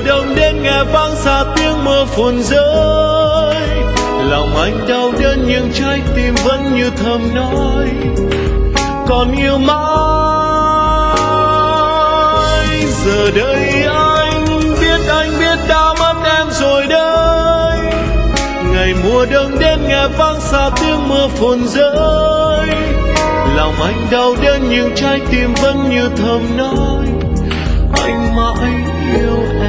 đông đến nghe vang xa tiếng mưa phùn rơi. Lòng anh đau đớn nhưng trái tim vẫn như thầm nói còn yêu mãi. Giờ đây anh biết đã mất em rồi đây. Ngày mùa đông đến nghe vang xa tiếng mưa phùn rơi. Lòng anh đau đớn nhưng trái tim vẫn như thầm nói anh mãi yêu em.